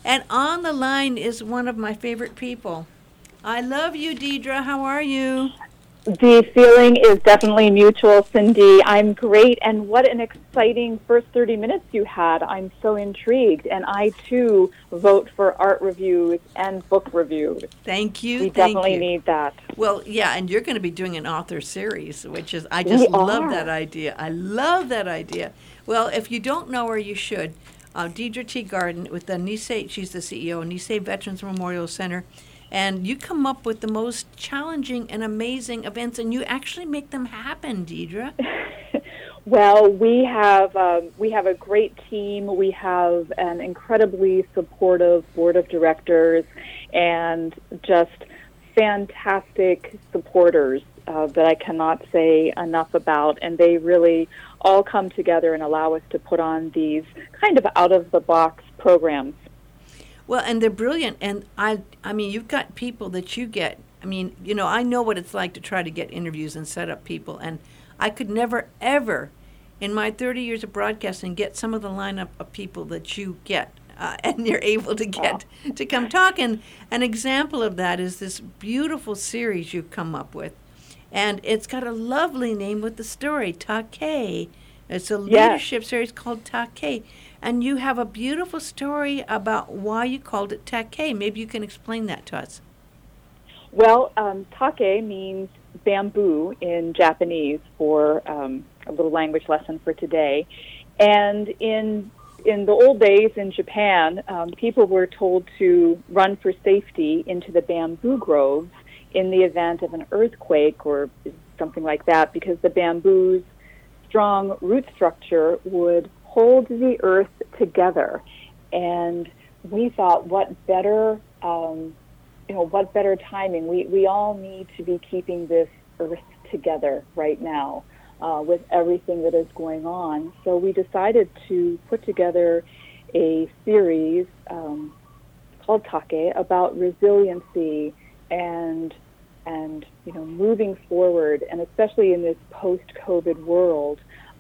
And on the line is one of my favorite people. I love you, Deidre. How are you? The feeling is definitely mutual, Cindy. I'm great, and what an exciting first 30 minutes you had. I'm so intrigued, and I, too, vote for art reviews and book reviews. Thank you. We Thank definitely you. need that. Well, yeah, and you're going to be doing an author series, which is, I We just love that are. idea. I love that idea. Well, if you don't know her, you should. Deidre T. Garden with the Nisei, she's the CEO of Nisei Veterans Memorial Center. And you come up with the most challenging and amazing events, and you actually make them happen, Deidre. Well, we have a great team. We have an incredibly supportive board of directors, and just fantastic supporters that I cannot say enough about. And they really all come together and allow us to put on these kind of out of the box programs. Well, and they're brilliant. And I mean, you've got people that you get. I mean, I know what it's like to try to get interviews and set up people. And I could never, ever, in my 30 years of broadcasting, get some of the lineup of people that you get. And you're able to get to come talk. And an example of that is this beautiful series you've come up with. And it's got a lovely name with the story, Take. It's a leadership series called Take. And you have a beautiful story about why you called it Take. Maybe you can explain that to us. Well, take means bamboo in Japanese, for a little language lesson for today. And in the old days in Japan, people were told to run for safety into the bamboo groves in the event of an earthquake or something like that, because the bamboo's strong root structure would hold the earth together. And we thought, what better timing? We all need to be keeping this earth together right now with everything that is going on. So we decided to put together a series called Take about resiliency and moving forward, and especially in this post-COVID world.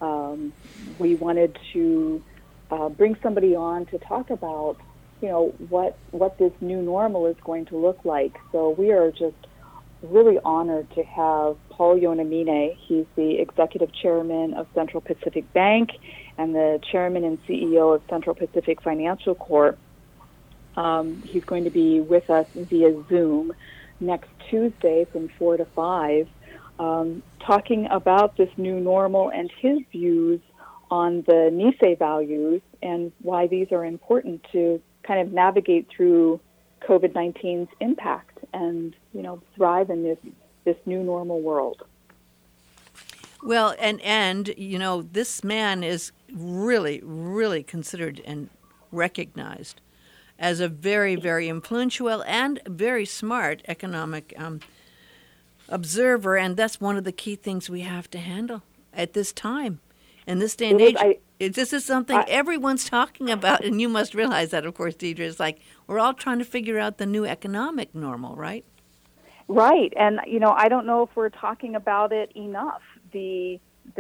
We wanted to bring somebody on to talk about, what this new normal is going to look like. So we are just really honored to have Paul Yonamine. He's the executive chairman of Central Pacific Bank and the chairman and CEO of Central Pacific Financial Corp. He's going to be with us via Zoom next Tuesday from 4 to 5. Talking about this new normal and his views on the Nisei values and why these are important to kind of navigate through COVID-19's impact and, thrive in this new normal world. Well, and this man is really, really considered and recognized as a very, very influential and very smart economic observer, and that's one of the key things we have to handle at this time. In this day and age, this is something everyone's talking about, and you must realize that, of course, Deidre. It's like we're all trying to figure out the new economic normal, right? Right, and I don't know if we're talking about it enough. The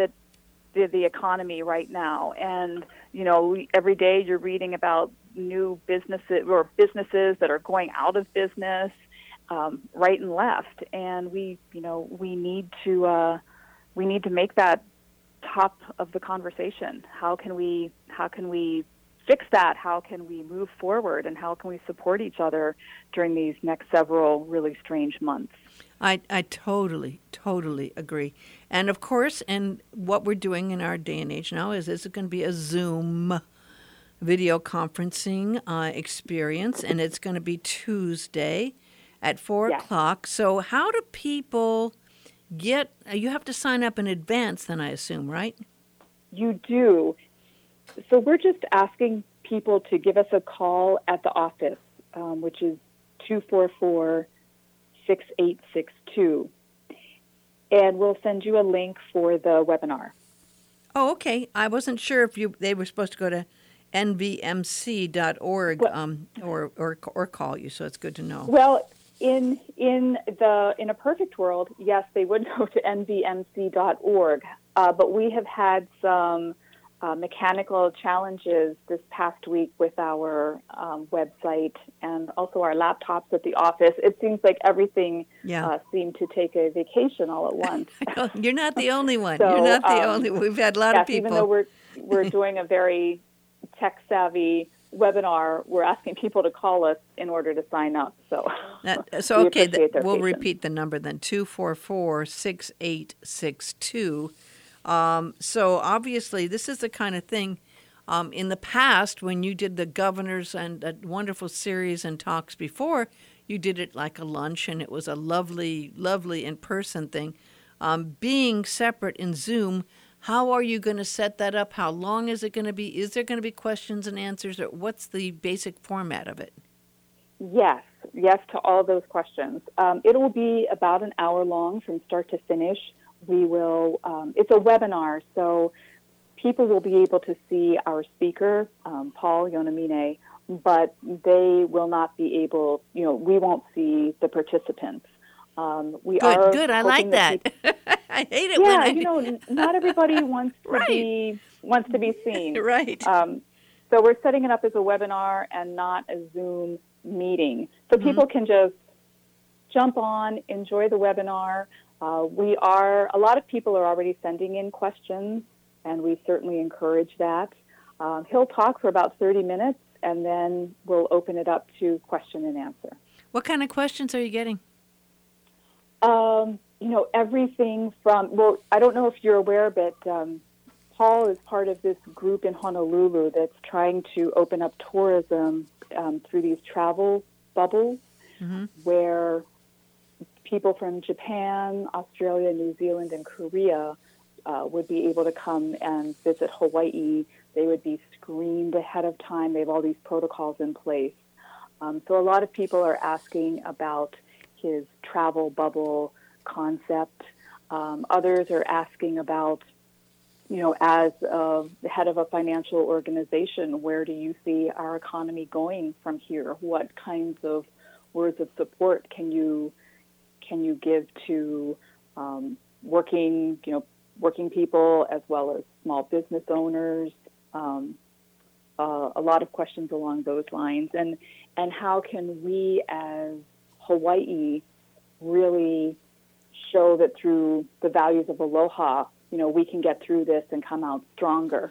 economy right now, and every day you're reading about new businesses that are going out of business, right and left, and we need to make that top of the conversation. How can we fix that? How can we move forward, and how can we support each other during these next several really strange months? I totally agree. And of course, and what we're doing in our day and age now is this is going to be a Zoom video conferencing experience, and it's going to be Tuesday at 4 o'clock. So how do people you have to sign up in advance then, I assume, right? You do. So we're just asking people to give us a call at the office, which is 244-6862. And we'll send you a link for the webinar. Oh, okay. I wasn't sure if they were supposed to go to nvmc.org or call you, so it's good to know. Well, in a perfect world, yes, they would go to nvmc.org. But we have had some mechanical challenges this past week with our website and also our laptops at the office. It seems like everything seemed to take a vacation all at once. You're not the only one. So, You're not the only one. We've had a lot of people. Even though we're doing a very tech-savvy webinar, we're asking people to call us in order to sign up. So okay, we'll repeat the number then, 244-6862. So obviously this is the kind of thing, in the past when you did the governors and a wonderful series and talks before, you did it like a lunch and it was a lovely, lovely in-person thing. Being separate in Zoom, how are you going to set that up? How long is it going to be? Is there going to be questions and answers, or what's the basic format of it? Yes to all those questions. It will be about an hour long from start to finish. We will, it's a webinar, so people will be able to see our speaker, Paul Yonamine, but they will not be able, we won't see the participants. Good. I like that. I hate it when not everybody wants to be seen. Right. So we're setting it up as a webinar and not a Zoom meeting. So people can just jump on, enjoy the webinar. A lot of people are already sending in questions, and we certainly encourage that. He'll talk for about 30 minutes, and then we'll open it up to question and answer. What kind of questions are you getting? Everything from, I don't know if you're aware, but Paul is part of this group in Honolulu that's trying to open up tourism through these travel bubbles where people from Japan, Australia, New Zealand, and Korea would be able to come and visit Hawaii. They would be screened ahead of time. They have all these protocols in place. So a lot of people are asking about his travel bubble concept. Others are asking about, as the head of a financial organization, where do you see our economy going from here? What kinds of words of support can you give to working people as well as small business owners? A lot of questions along those lines, and how can we as Hawaii really show that through the values of aloha, we can get through this and come out stronger,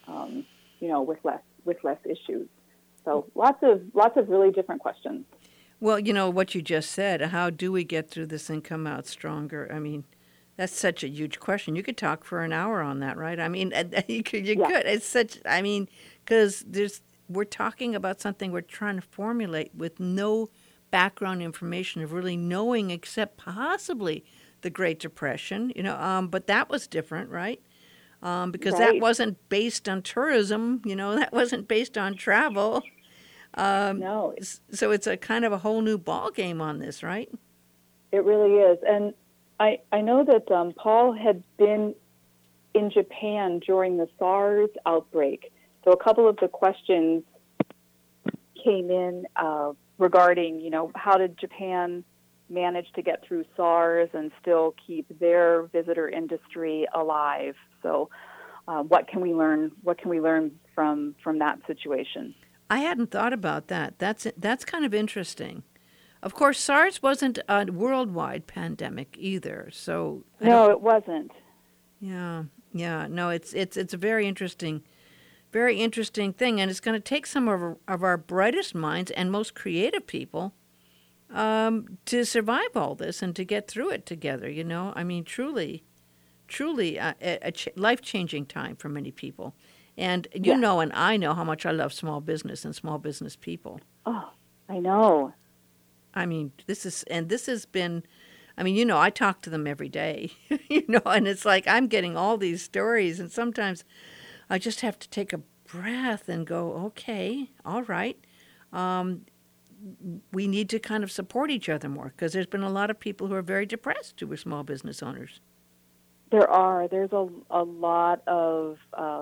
with less issues. So lots of really different questions. Well, what you just said, how do we get through this and come out stronger? I mean, that's such a huge question. You could talk for an hour on that, right? I mean, you could. It's such, because we're talking about something we're trying to formulate with no background information of really knowing except possibly the Great Depression, but that was different, right? Because that wasn't based on tourism, that wasn't based on travel. No. So it's a kind of a whole new ball game on this, right? It really is. And I know that Paul had been in Japan during the SARS outbreak. So a couple of the questions came in regarding, how did Japan manage to get through SARS and still keep their visitor industry alive? So what can we learn? What can we learn from that situation? I hadn't thought about that. That's kind of interesting. Of course, SARS wasn't a worldwide pandemic either. So no, it wasn't. Yeah. No, it's a very interesting thing, and it's going to take some of our brightest minds and most creative people to survive all this and to get through it together. I mean, truly a life-changing time for many people. And and I know how much I love small business and small business people. Oh, I know. I mean, this has been, I talk to them every day, and it's like I'm getting all these stories, and sometimes I just have to take a breath and go, okay, all right. We need to kind of support each other more, because there's been a lot of people who are very depressed who are small business owners. There's a lot of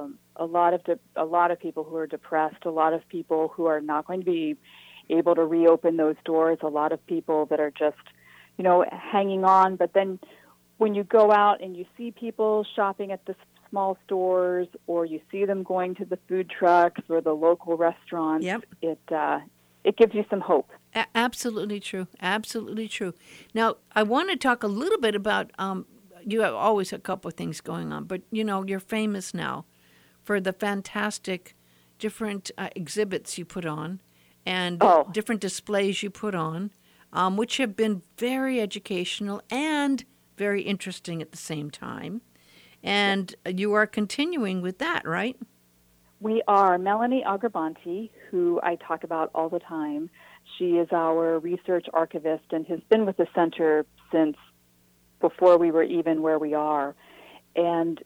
people who are depressed, a lot of people who are not going to be able to reopen those doors, a lot of people that are just, hanging on. But then when you go out and you see people shopping at the small stores, or you see them going to the food trucks or the local restaurants, Yep. it gives you some hope. Absolutely true. Absolutely true. Now, I want to talk a little bit about, you have always a couple of things going on, but, you're famous now for the fantastic different exhibits you put on and different displays you put on, which have been very educational and very interesting at the same time. And you are continuing with that, right? We are. Melanie Agrabanti, who I talk about all the time, she is our research archivist and has been with the center since before we were even where we are. And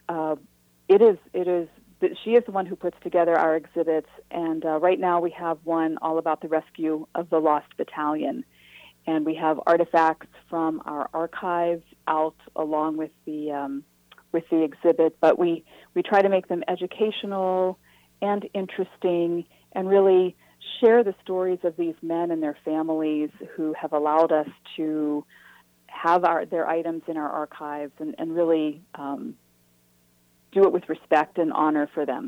she is the one who puts together our exhibits. And right now we have one all about the rescue of the Lost Battalion. And we have artifacts from our archives out along with the exhibit. But we try to make them educational and interesting and really share the stories of these men and their families who have allowed us to have their items in our archives and really do it with respect and honor for them.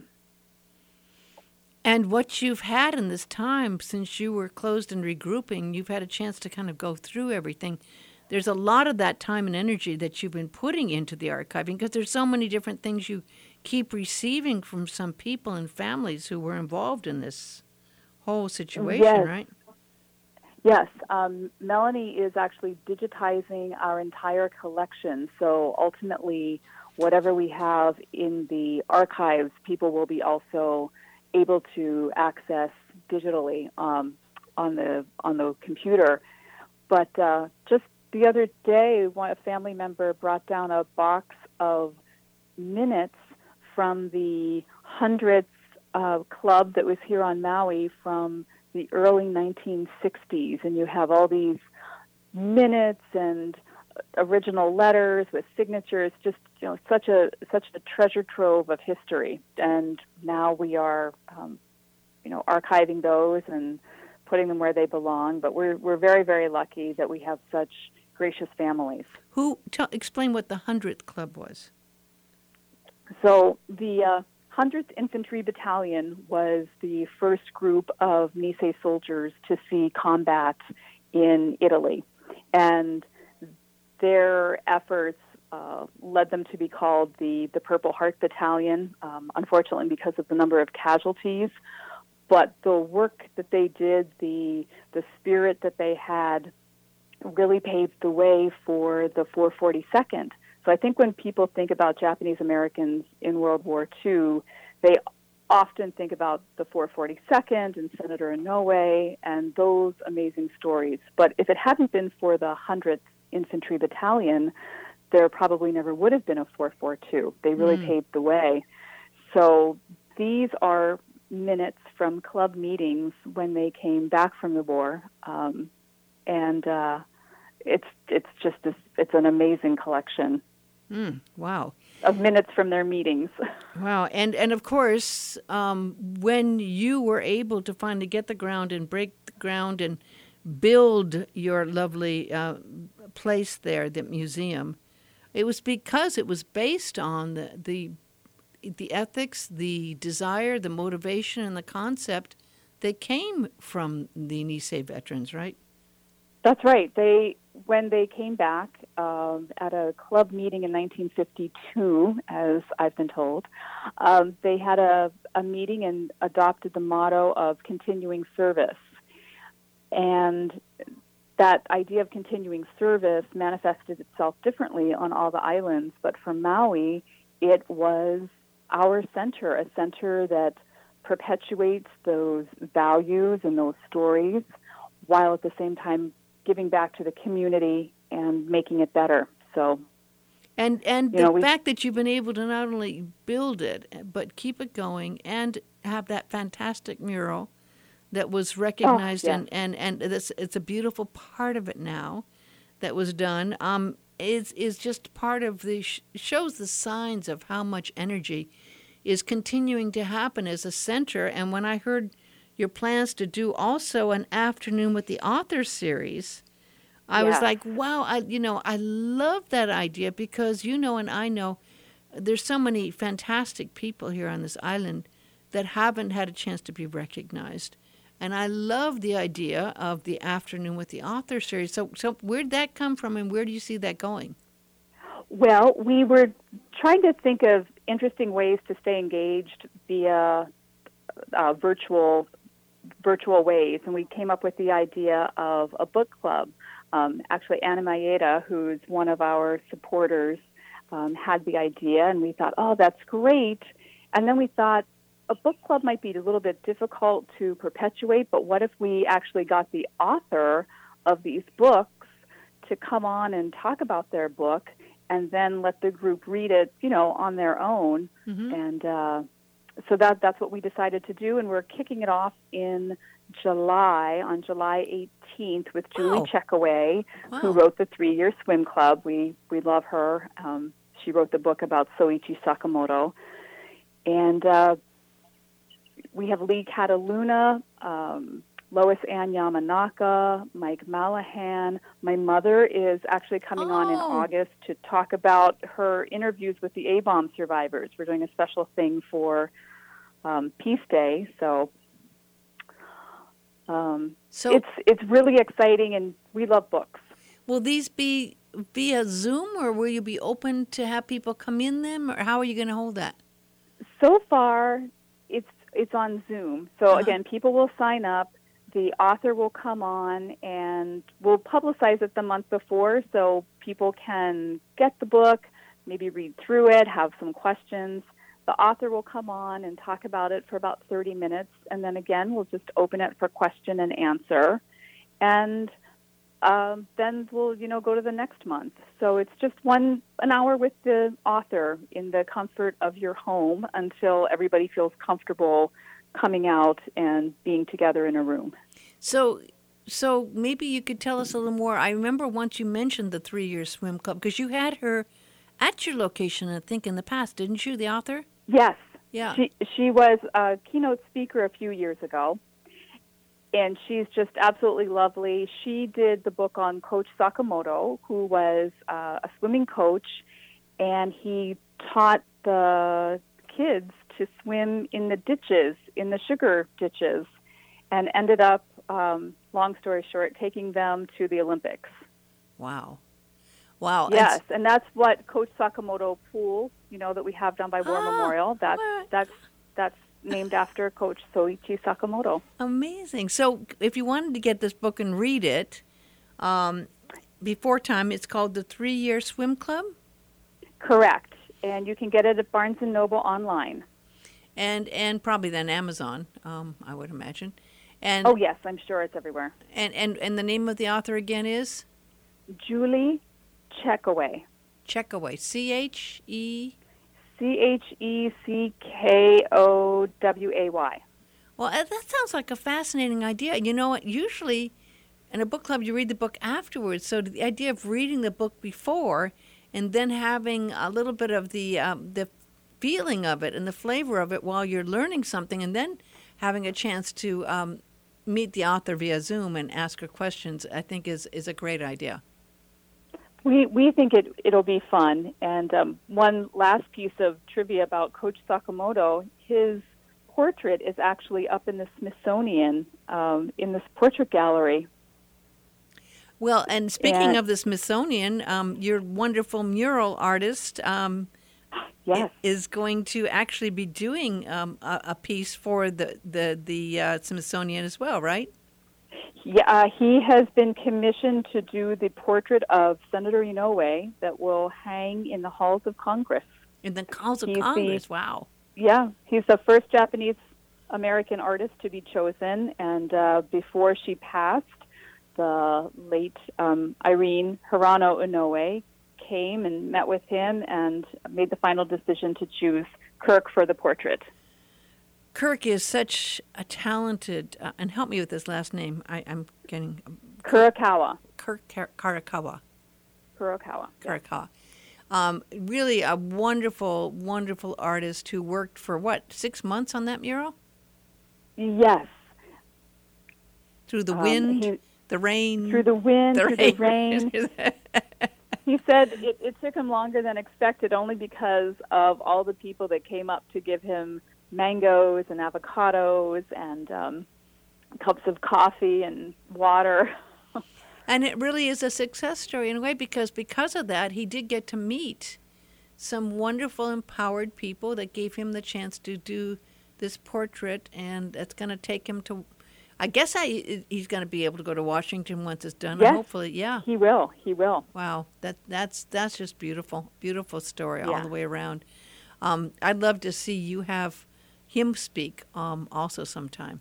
And what you've had in this time since you were closed and regrouping, you've had a chance to kind of go through everything. There's a lot of that time and energy that you've been putting into the archiving because there's so many different things you keep receiving from some people and families who were involved in this whole situation, right? Yes. Melanie is actually digitizing our entire collection. So ultimately, whatever we have in the archives, people will be also able to access digitally on the computer. But just the other day, a family member brought down a box of minutes from the 100th club that was here on Maui from the early 1960s, and you have all these minutes and original letters with signatures, just such a treasure trove of history. And now we are archiving those and putting them where they belong. But we're very, very lucky that we have such gracious families. Explain what the 100th Club was. So the 100th Infantry Battalion was the first group of Nisei soldiers to see combat in Italy. And their efforts led them to be called the Purple Heart Battalion, unfortunately because of the number of casualties. But the work that they did, the spirit that they had, really paved the way for the 442nd. So I think when people think about Japanese Americans in World War II, they often think about the 442nd and Senator Inoue and those amazing stories. But if it hadn't been for the 100th Infantry Battalion, there probably never would have been a 442. They really paved the way. So these are minutes from club meetings when they came back from the war, and it's an amazing collection. Wow. Of minutes from their meetings. Wow. And of course, when you were able to finally get the ground and break the ground and build your lovely place there, the museum, it was because it was based on the ethics, the desire, the motivation, and the concept that came from the Nisei veterans, right? That's right. When they came back at a club meeting in 1952, as I've been told, they had a meeting and adopted the motto of continuing service. And that idea of continuing service manifested itself differently on all the islands, but for Maui, it was our center, a center that perpetuates those values and those stories, while at the same time giving back to the community and making it better. So, and the fact that you've been able to not only build it, but keep it going and have that fantastic mural that was recognized, and it's a beautiful part of it now that was done, is just part of the, shows the signs of how much energy is continuing to happen as a center. And when I heard your plans to do also an afternoon with the author series, I was like, wow, I love that idea because and I know there's so many fantastic people here on this island that haven't had a chance to be recognized. And I love the idea of the Afternoon with the Author series. So where'd that come from, and where do you see that going? Well, we were trying to think of interesting ways to stay engaged via virtual ways, and we came up with the idea of a book club. Actually, Anna Maeda, who's one of our supporters, had the idea, and we thought, oh, that's great. And then we thought, a book club might be a little bit difficult to perpetuate, but what if we actually got the author of these books to come on and talk about their book, and then let the group read it, on their own? Mm-hmm. And so that's what we decided to do, and we're kicking it off in July, on July 18th, with Julie Checkaway, who wrote the 3-Year Swim Club. We love her. She wrote the book about Soichi Sakamoto. And we have Lee Cataluna, Lois Ann Yamanaka, Mike Malahan. My mother is actually coming on in August to talk about her interviews with the A-bomb survivors. We're doing a special thing for Peace Day, so it's really exciting, and we love books. Will these be via Zoom, or will you be open to have people come in them, or how are you going to hold that? So far, it's on Zoom. So again, people will sign up. The author will come on, and we'll publicize it the month before so people can get the book, maybe read through it, have some questions. The author will come on and talk about it for about 30 minutes, and then again, we'll just open it for question and answer. And then we'll, go to the next month. So it's just an hour with the author in the comfort of your home until everybody feels comfortable coming out and being together in a room. So maybe you could tell us a little more. I remember once you mentioned the 3-Year Swim Club, because you had her at your location, I think, in the past, didn't you, the author? Yes. Yeah. She was a keynote speaker a few years ago, and she's just absolutely lovely. She did the book on Coach Sakamoto, who was a swimming coach, and he taught the kids to swim in the ditches, in the sugar ditches, and ended up, long story short, taking them to the Olympics. Wow. Yes, and that's what Coach Sakamoto Pool, that we have down by War Memorial, that's named after Coach Soichi Sakamoto. Amazing. So if you wanted to get this book and read it before time, it's called The 3-Year Swim Club? Correct. And you can get it at Barnes & Noble online. And probably then Amazon, I would imagine. And oh, yes, I'm sure it's everywhere. And the name of the author again is? Julie Checkaway. Checkaway. C-H-E? Checkaway. Well, that sounds like a fascinating idea. You know what? Usually in a book club, you read the book afterwards. So the idea of reading the book before and then having a little bit of the feeling of it and the flavor of it while you're learning something, and then having a chance to meet the author via Zoom and ask her questions, I think is a great idea. We think it'll be fun. And one last piece of trivia about Coach Sakamoto, his portrait is actually up in the Smithsonian, in this portrait gallery. Well, and speaking of the Smithsonian, your wonderful mural artist yes. is going to actually be doing a piece for the Smithsonian as well, right? Yeah, he has been commissioned to do the portrait of Senator Inoue that will hang in the halls of Congress. In the halls of Congress, wow. Yeah, he's the first Japanese-American artist to be chosen, and before she passed, the late Irene Hirano Inoue came and met with him and made the final decision to choose Kirk for the portrait. Kirk is such a talented, and help me with this last name. I'm getting... Kurokawa. Kurokawa. Kurokawa. Kurokawa. Yeah. Really a wonderful, wonderful artist who worked for, 6 months on that mural? Yes. Through the wind, the rain. Through the wind, through the rain. He said it took him longer than expected only because of all the people that came up to give him mangoes and avocados and cups of coffee and water. And it really is a success story in a way because of that, he did get to meet some wonderful, empowered people that gave him the chance to do this portrait, and that's going to take him to, I guess he's going to be able to go to Washington once it's done. Yes, hopefully, yeah. He will. Wow, that's just beautiful. Beautiful story Yeah. all the way around. I'd love to see you have him speak also sometime.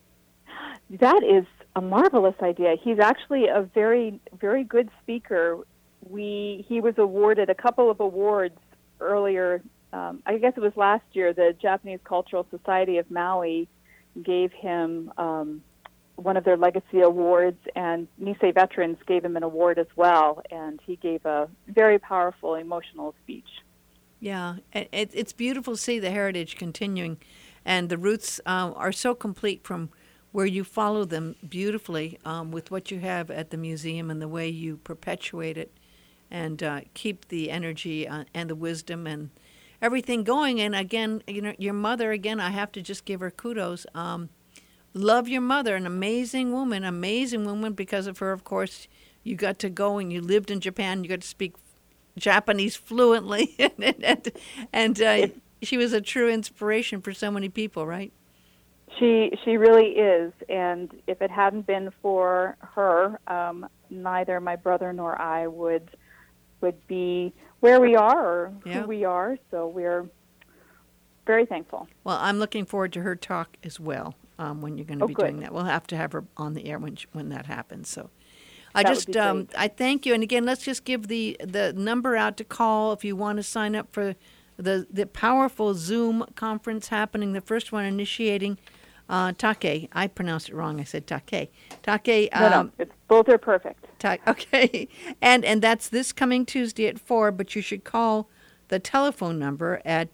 That is a marvelous idea. He's actually a very, very good speaker. He was awarded a couple of awards earlier. I guess it was last year. The Japanese Cultural Society of Maui gave him one of their legacy awards, and Nisei Veterans gave him an award as well. And he gave a very powerful, emotional speech. Yeah, it's beautiful to see the heritage continuing, and the roots are so complete from where you follow them beautifully with what you have at the museum and the way you perpetuate it and keep the energy and the wisdom and everything going. And again, your mother, again, I have to just give her kudos. Love your mother, an amazing woman. Because of her, of course, you got to go and you lived in Japan. You got to speak Japanese fluently, and she was a true inspiration for so many people, right? She really is, and if it hadn't been for her, neither my brother nor I would be where we are or who we are. So we're very thankful. Well, I'm looking forward to her talk as well. When you're going to be good. doing that, we'll have to have her on the air when that happens. So, That would be great. I thank you. And again, let's just give the number out to call if you want to sign up for the powerful Zoom conference happening. The first one initiating Take. I pronounced it wrong. I said Take. Take. No, both are perfect. Okay, and that's this coming Tuesday at 4. But you should call the telephone number at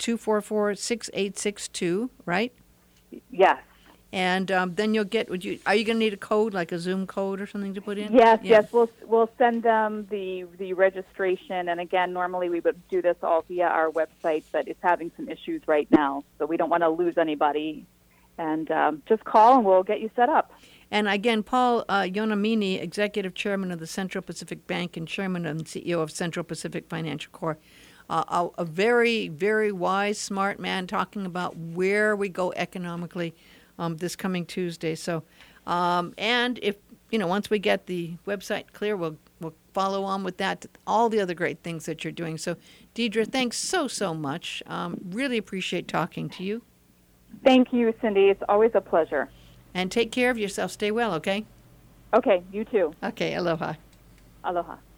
244-6862. Right? Yes. And then you'll get. Are you going to need a code, like a Zoom code or something to put in? Yes. We'll send them the registration. And again, normally we would do this all via our website, but it's having some issues right now, so we don't want to lose anybody. And just call, and we'll get you set up. And again, Paul Yonamine, Executive Chairman of the Central Pacific Bank and Chairman and CEO of Central Pacific Financial Corp. A very, very wise, smart man talking about where we go economically this coming Tuesday. So, and if once we get the website clear, we'll follow on with that. All the other great things that you're doing. So, Deidre, thanks so much. Really appreciate talking to you. Thank you, Cindy. It's always a pleasure. And take care of yourself. Stay well, okay? Okay, you too. Okay, aloha. Aloha.